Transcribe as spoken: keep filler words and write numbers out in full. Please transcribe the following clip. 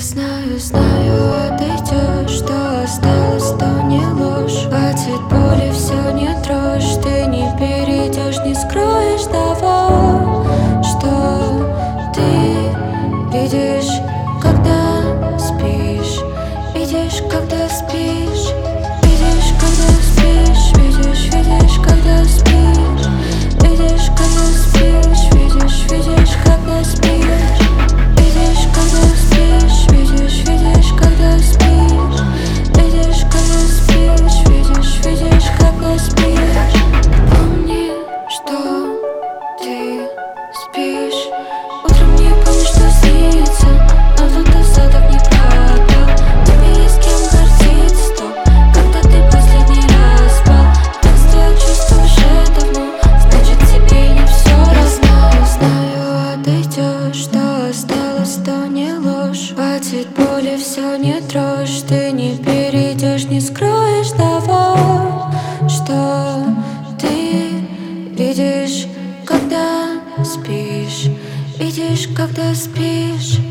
знаю, знаю, отойдешь. Что осталось, то не ложь. Хватит боли, все не трожь. Ты не перейдешь, не скроешь того, что ты видишь, когда спишь. Видишь, когда спишь. Видишь, когда спишь. Видишь, видишь, когда спишь. Видишь, когда спишь. Видишь, видишь, когда спишь. Видишь, когда спишь. Видишь, видишь, когда спишь. Видишь, когда спишь. Видишь, видишь, когда спишь. Помни, что ты спишь. Утром не помнишь, что снится, но тут осадок не пропал. Тебе есть кем гордиться, стоп, когда ты последний раз спал. Если я чувствуешь это давно, значит тебе не все равно. Я знаю, отойдешь. Что осталось, то не ложь. Хватит боли, все не трожь. Ты не перейдешь, не скроешь того, что ты видишь, когда спишь. Видишь, когда спишь.